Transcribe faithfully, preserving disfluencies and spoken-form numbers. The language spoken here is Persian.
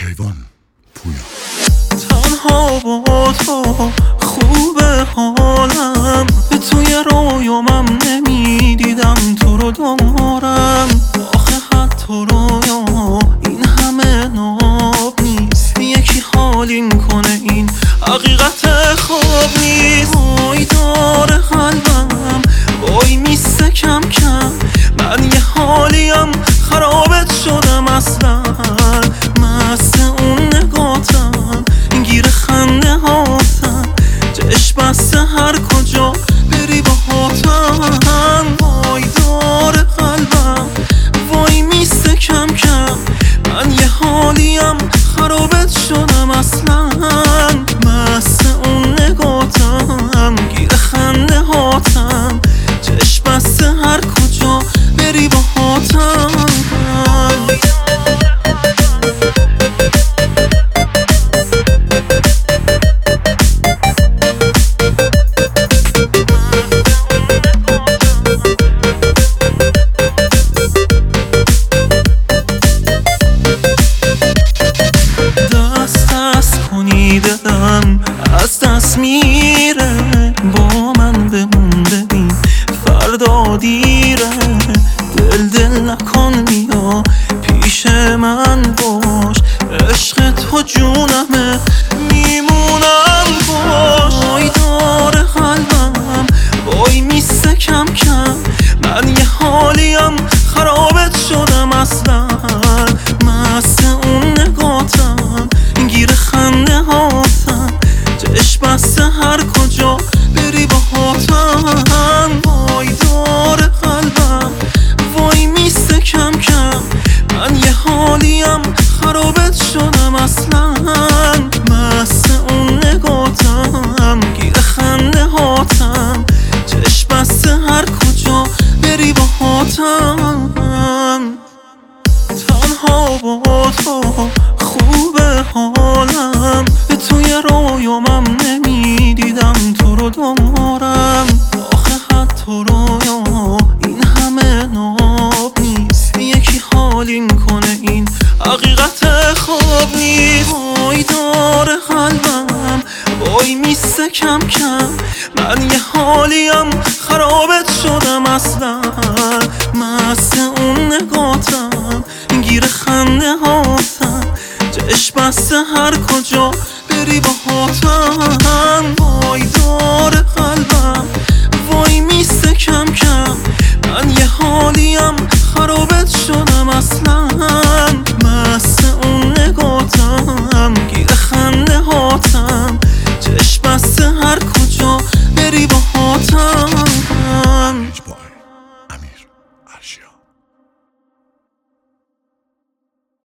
کیوان پویا. تنها با تو خوبه حالم، به توی رویامم نمیدیدم تو رو دارم. آخه حتی رویا این همه ناب نیست، یکی حالین کنه این حقیقت خواب نیست. وای داره قلبم وای میسته کم کم، من یه حالیم خرابت شدم اصلا. مست اون نگاتم گیر خنده هاتم، چشم بسته هر کجا بری با هاتم. وای داره قلبم وای میسته کم کم، من یه حالیم خرابت شدم اصلا. مست اون نگاتم گیر خنده هاتم، چشم بسته هر کجا بری با هاتم. دلم از دست میره، با من بمون ببین فردا دیره. دل دل نکن بیا پیش من باش، عشق تو جونمه میمونم باش. وای داره قلبم وای میسته کم کم، من یه حالیم خرابت شدم اصلا. مست اون نگاتم گیر خنده هاتم، چشم بسته هر کجا بری با هاتم. وای داره قلبم وای میسته کم کم، من یه حالیم خرابت شدم اصلا. مست اون نگاتم گیر خنده هاتم، چشم بسته هر کجا بری با هاتم. تنها با تو خوبه حالم، به توی رویامم نمیدیدم تو رو دارم. آخه حتی رویا این همه ناب نیست، یکی حالین کنه این حقیقت خواب نیست. وای داره قلبم وای میسته کم کم، من یه حالیم خرابت شدم اصلا. مست اون نگاتم گیر خنده هاتم، چشم بسته هر کجا بری با هاتم. وای داره قلبم وای میسته کم کم، من یه حالیم خرابت شدم اصلا. مست اون نگاتم گیر خنده هاتم، چشم بسته هر کجا بری با هاتم. امیر عرشیا.